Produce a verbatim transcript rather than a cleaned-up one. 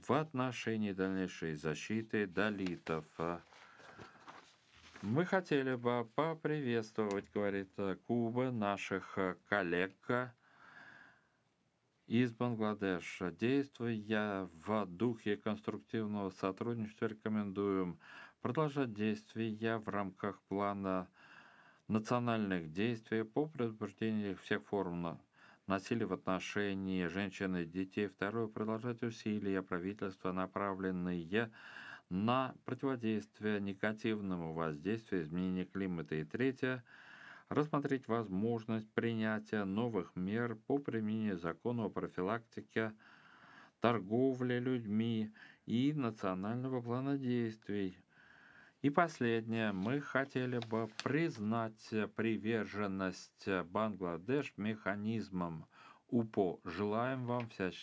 в отношении дальнейшей защиты далитов. Мы хотели бы поприветствовать, говорит Куба, наших коллег из Бангладеша. Действуя в духе конструктивного сотрудничества, рекомендуем продолжать действия в рамках плана национальных действий по предупреждению всех форм насилия в отношении женщин и детей. Второе, продолжать усилия правительства, направленные на противодействие негативному воздействию изменения климата. И третье, рассмотреть возможность принятия новых мер по применению закона о профилактике торговли людьми и национального плана действий. И последнее, мы хотели бы признать приверженность Бангладеш механизмам УПО. Желаем вам всяческих